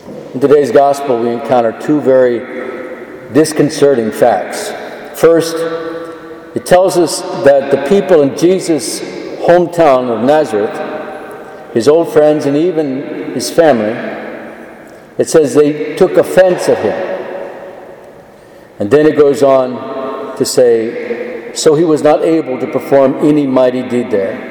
In today's gospel, we encounter two very disconcerting facts. First, it tells us that the people in Jesus' hometown of Nazareth, his old friends and even his family, it says they took offense at him. And then it goes on to say, so he was not able to perform any mighty deed there.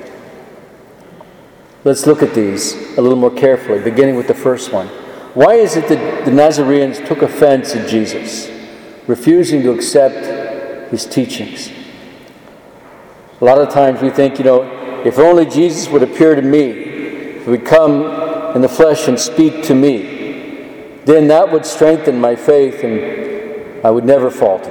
Let's look at these a little more carefully, beginning with the first one. Why is it that the Nazarenes took offense at Jesus, refusing to accept his teachings? A lot of times we think, if only Jesus would appear to me, if he would come in the flesh and speak to me, then that would strengthen my faith and I would never falter.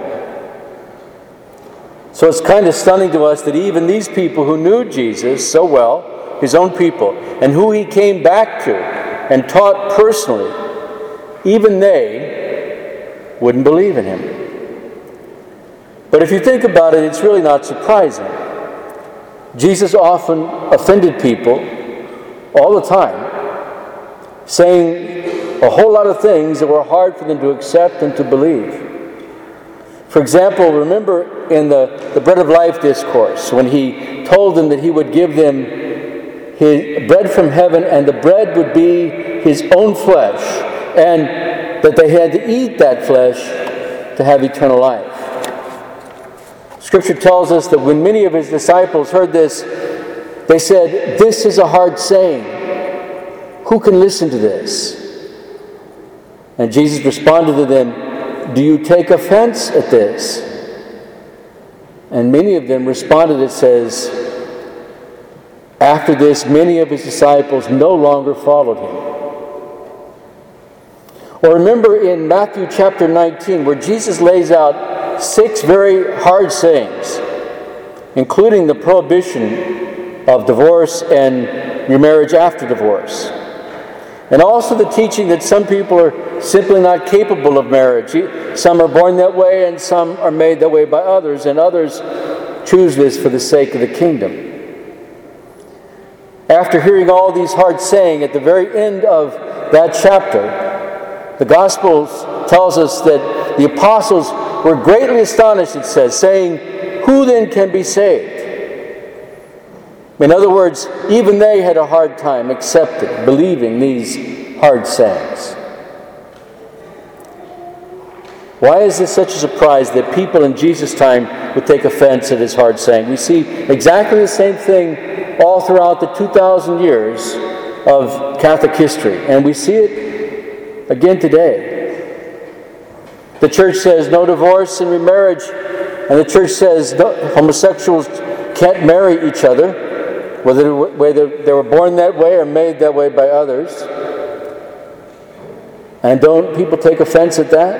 So it's kind of stunning to us that even these people who knew Jesus so well, his own people, and who he came back to and taught personally, even they wouldn't believe in him. But if you think about it, it's really not surprising. Jesus often offended people all the time, saying a whole lot of things that were hard for them to accept and to believe. For example, remember in the Bread of Life discourse, when he told them that he would give them his bread from heaven, and the bread would be his own flesh, and that they had to eat that flesh to have eternal life. Scripture tells us that when many of his disciples heard this, they said, "This is a hard saying. Who can listen to this?" And Jesus responded to them, "Do you take offense at this?" And many of them responded, it says, after this, many of his disciples no longer followed him. Or remember in Matthew chapter 19, where Jesus lays out 6 very hard sayings, including the prohibition of divorce and remarriage after divorce. And also the teaching that some people are simply not capable of marriage. Some are born that way and some are made that way by others, and others choose this for the sake of the kingdom. After hearing all these hard sayings, at the very end of that chapter, the Gospels tells us that the apostles were greatly astonished, it says, saying, "Who then can be saved?" In other words, even they had a hard time accepting, believing these hard sayings. Why is this such a surprise that people in Jesus' time would take offense at his hard saying? We see exactly the same thing all throughout the 2,000 years of Catholic history, and we see it again today. The church says no divorce and remarriage, and the church says homosexuals can't marry each other, whether they were born that way or made that way by others. And don't people take offense at that?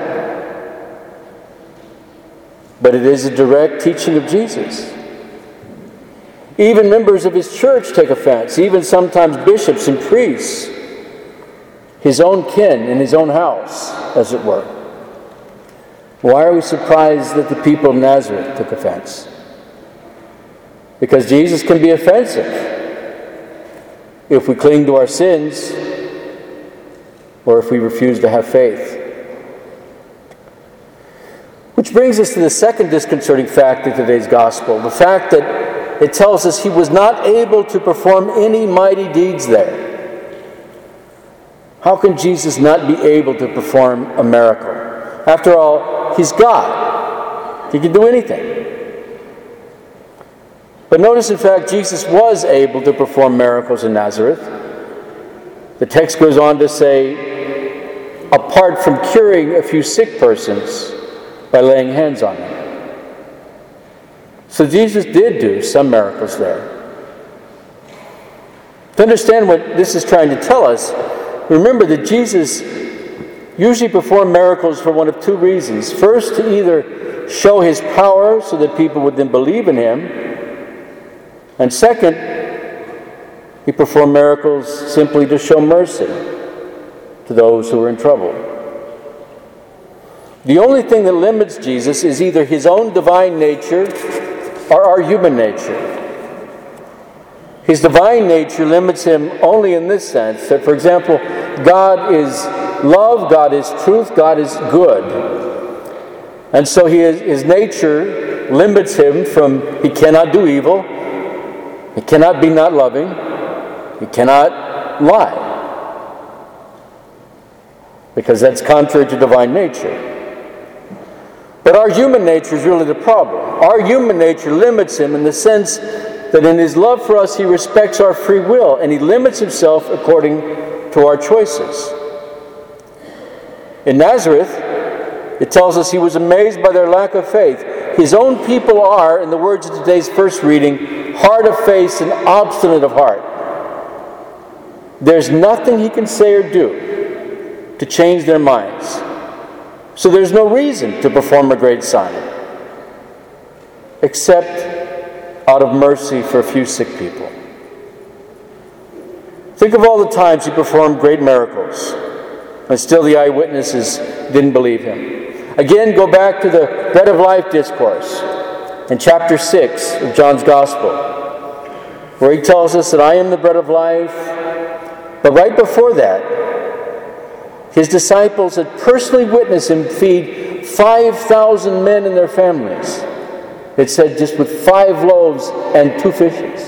But it is a direct teaching of Jesus. Even members of his church take offense, even sometimes bishops and priests, his own kin in his own house, as it were. Why are we surprised that the people of Nazareth took offense? Because Jesus can be offensive if we cling to our sins or if we refuse to have faith. Which brings us to the second disconcerting fact of today's gospel, the fact that it tells us he was not able to perform any mighty deeds there. How can Jesus not be able to perform a miracle? After all, he's God. He can do anything. But notice, in fact, Jesus was able to perform miracles in Nazareth. The text goes on to say, apart from curing a few sick persons by laying hands on them. So Jesus did do some miracles there. To understand what this is trying to tell us, remember that Jesus usually performed miracles for one of 2 reasons. First, to either show his power so that people would then believe in him. And second, he performed miracles simply to show mercy to those who were in trouble. The only thing that limits Jesus is either his own divine nature or our human nature. His divine nature limits him only in this sense, that, for example, God is love, God is truth, God is good. And so his nature limits him from, he cannot do evil, he cannot be not loving, he cannot lie. Because that's contrary to divine nature. But our human nature is really the problem. Our human nature limits him in the sense that in his love for us, he respects our free will, and he limits himself according to our choices. In Nazareth, it tells us he was amazed by their lack of faith. His own people are, in the words of today's first reading, hard of face and obstinate of heart. There's nothing he can say or do to change their minds. So there's no reason to perform a great sign, except out of mercy for a few sick people. Think of all the times he performed great miracles, and still the eyewitnesses didn't believe him. Again, go back to the Bread of Life discourse in chapter 6 of John's Gospel, where he tells us that I am the bread of life. But right before that, his disciples had personally witnessed him feed 5,000 men and their families. It said just with 5 loaves and 2 fishes.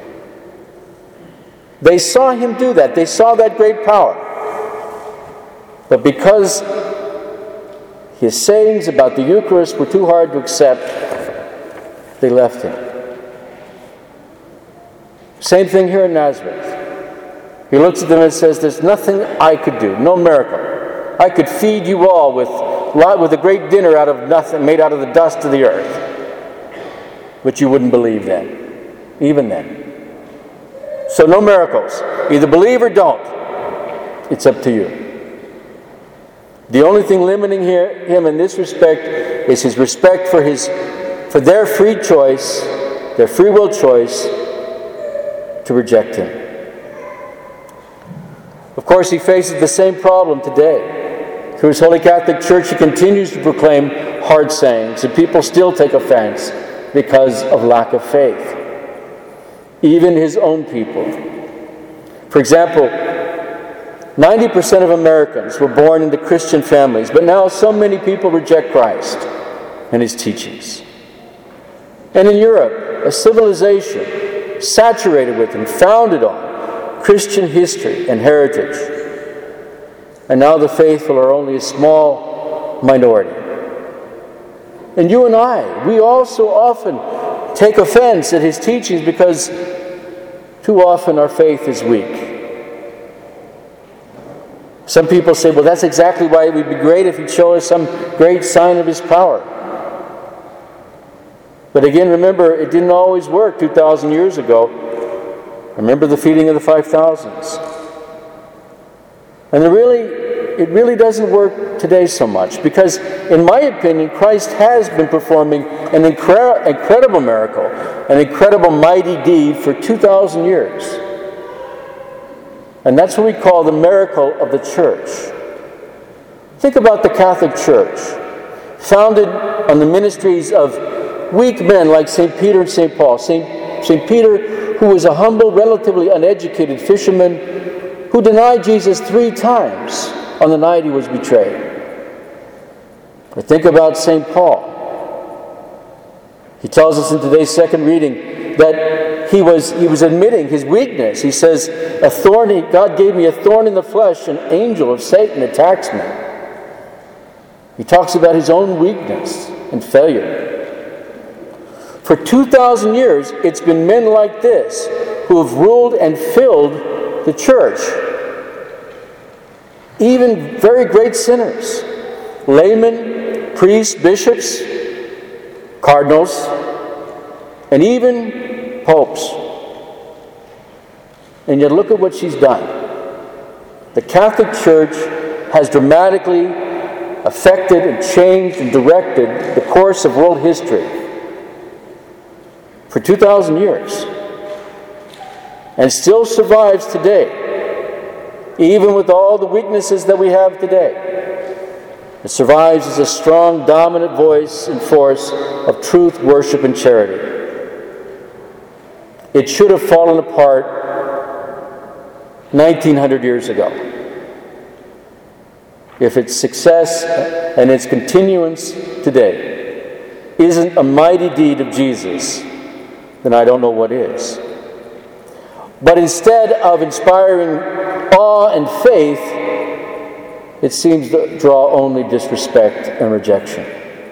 They saw him do that. They saw that great power. But because his sayings about the Eucharist were too hard to accept, they left him. Same thing here in Nazareth. He looks at them and says, there's nothing I could do, no miracle. I could feed you all with a great dinner out of nothing, made out of the dust of the earth. But you wouldn't believe then, even then. So no miracles. Either believe or don't. It's up to you. The only thing limiting him in this respect is his respect for their free choice, their free will choice, to reject him. Of course, he faces the same problem today. Through his Holy Catholic Church, he continues to proclaim hard sayings, and people still take offense because of lack of faith. Even his own people. For example, 90% of Americans were born into Christian families, but now so many people reject Christ and his teachings. And in Europe, a civilization saturated with and founded on Christian history and heritage. And now the faithful are only a small minority. And you and I, we also often take offense at his teachings because too often our faith is weak. Some people say, well, that's exactly why it would be great if he'd show us some great sign of his power. But again, remember, it didn't always work 2,000 years ago. Remember the feeding of the 5,000s. And it really doesn't work today so much, because in my opinion, Christ has been performing an incredible miracle, an incredible mighty deed for 2,000 years. And that's what we call the miracle of the Church. Think about the Catholic Church, founded on the ministries of weak men like St. Peter and St. Paul. St. Peter, who was a humble, relatively uneducated fisherman who denied Jesus 3 times on the night he was betrayed. Or think about St. Paul. He tells us in today's second reading that he was admitting his weakness. He says, God gave me a thorn in the flesh, an angel of Satan attacks me. He talks about his own weakness and failure. For 2,000 years, it's been men like this who have ruled and filled the church. Even very great sinners, laymen, priests, bishops, cardinals, and even popes. And yet look at what she's done. The Catholic Church has dramatically affected and changed and directed the course of world history for 2,000 years, and still survives today, even with all the weaknesses that we have today. It survives as a strong, dominant voice and force of truth, worship, and charity. it should have fallen apart 1900 years ago. If its success and its continuance today isn't a mighty deed of Jesus, then I don't know what is. But instead of inspiring awe and faith, it seems to draw only disrespect and rejection.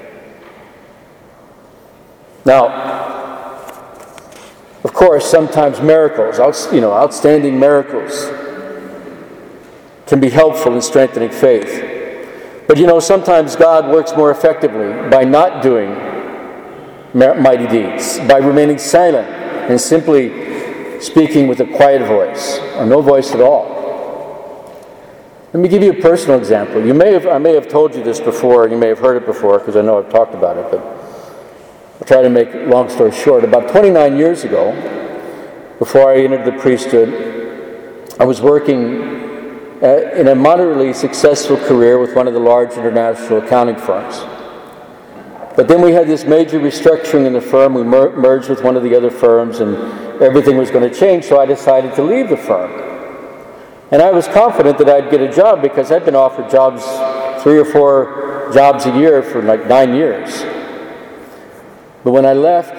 Now, of course, sometimes miracles, outstanding miracles, can be helpful in strengthening faith. But sometimes God works more effectively by not doing mighty deeds, by remaining silent and simply speaking with a quiet voice, or no voice at all. Let me give you a personal example. I may have told you this before, you may have heard it before, because I know I've talked about it, but I'll try to make a long story short. About 29 years ago, before I entered the priesthood, I was working in a moderately successful career with one of the large international accounting firms. But then we had this major restructuring in the firm. We merged with one of the other firms, and everything was going to change, so I decided to leave the firm. And I was confident that I'd get a job because I'd been offered jobs, 3 or 4 jobs a year for like 9 years. But when I left,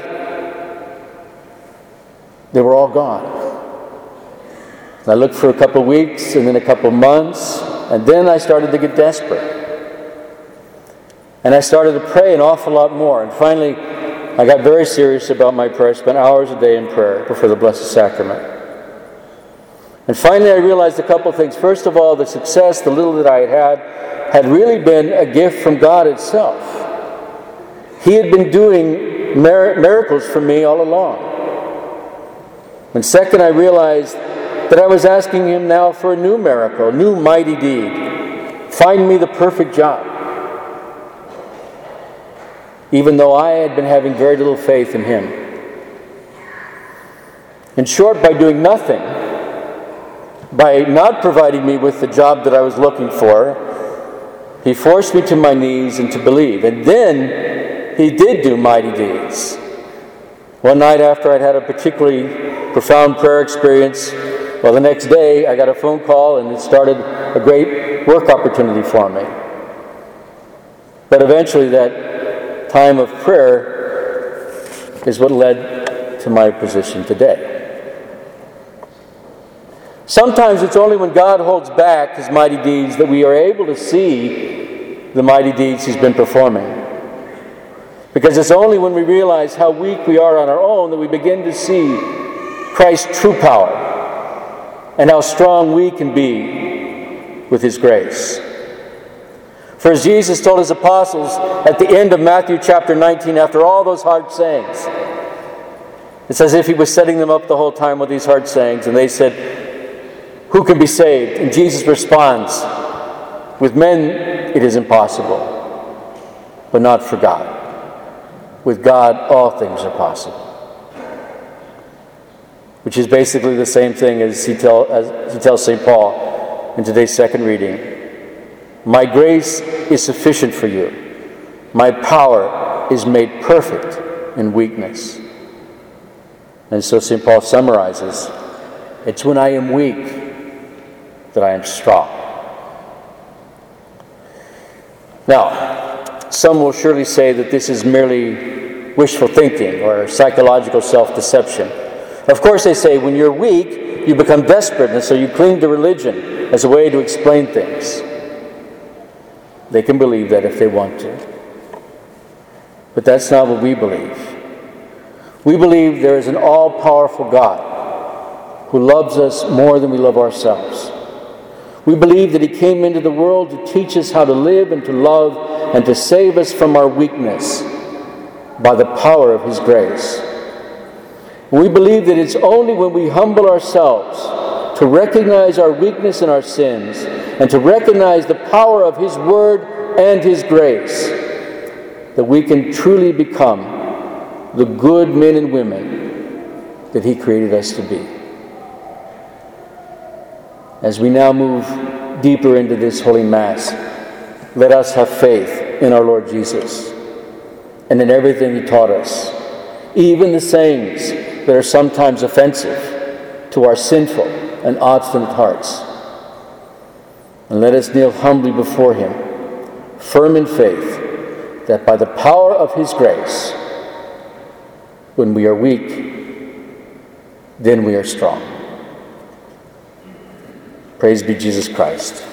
they were all gone. I looked for a couple of weeks, and then a couple of months, and then I started to get desperate. And I started to pray an awful lot more. And finally, I got very serious about my prayer. I spent hours a day in prayer before the Blessed Sacrament. And finally, I realized a couple of things. First of all, the success, the little that I had really been a gift from God itself. He had been doing miracles for me all along. And second, I realized that I was asking Him now for a new miracle, a new mighty deed. Find me the perfect job. Even though I had been having very little faith in Him. In short, by doing nothing, by not providing me with the job that I was looking for, He forced me to my knees and to believe. And then He did do mighty deeds. One night after I'd had a particularly profound prayer experience, the next day I got a phone call, and it started a great work opportunity for me. But eventually that time of prayer is what led to my position today. Sometimes it's only when God holds back His mighty deeds that we are able to see the mighty deeds He's been performing. Because it's only when we realize how weak we are on our own that we begin to see Christ's true power and how strong we can be with His grace. For as Jesus told His apostles at the end of Matthew chapter 19, after all those hard sayings, it's as if He was setting them up the whole time with these hard sayings, and they said, "Who can be saved?" And Jesus responds, "With men it is impossible, but not for God. With God all things are possible." Which is basically the same thing as he tells St. Paul in today's second reading. "My grace is sufficient for you. My power is made perfect in weakness." And so St. Paul summarizes, it's when I am weak that I am strong. Now, some will surely say that this is merely wishful thinking or psychological self-deception. Of course, they say when you're weak, you become desperate, and so you cling to religion as a way to explain things. They can believe that if they want to. But that's not what we believe. We believe there is an all-powerful God who loves us more than we love ourselves. We believe that He came into the world to teach us how to live and to love and to save us from our weakness by the power of His grace. We believe that it's only when we humble ourselves to recognize our weakness and our sins and to recognize the power of His Word and His grace that we can truly become the good men and women that He created us to be. As we now move deeper into this Holy Mass, let us have faith in our Lord Jesus and in everything He taught us, even the sayings that are sometimes offensive to our sinful and obstinate hearts. And let us kneel humbly before him, firm in faith that by the power of his grace, when we are weak, then we are strong. Praise be Jesus Christ.